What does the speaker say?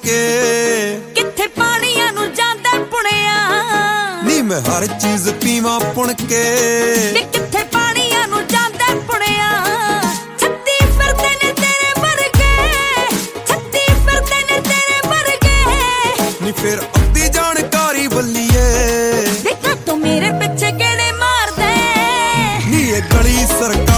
ਕੇ। ਕਿੱਥੇ ਪਾਣੀਆਂ ਨੂੰ ਜਾਂਦਾ ਪੁਣਿਆ ਨੀ ਮੈਂ ਹਰ ਚੀਜ਼ ਪੀਵਾਂ ਪੁਣ ਕੇ। ਨੀ ਕਿੱਥੇ ਪਾਣੀਆਂ ਨੂੰ ਜਾਂਦਾ ਪੁਣਿਆ ਛੱਤੀ ਫਿਰਦੇ ਨੇ ਤੇਰੇ ਵਰਗੇ, ਛੱਤੀ ਫਿਰਦੇ ਨੇ ਤੇਰੇ ਵਰਗੇ। ਨੀ ਫਿਰ ਅੱਧੀ ਜਾਣਕਾਰੀ ਬੱਲੀਏ ਦੇਖਾਂ ਤੂੰ ਮੇਰੇ ਪਿੱਛੇ ਕਿਹੜੇ ਮਾਰਦੇ। ਨੀ ਇਹ ਗਲੀ ਸਰਕਾਰ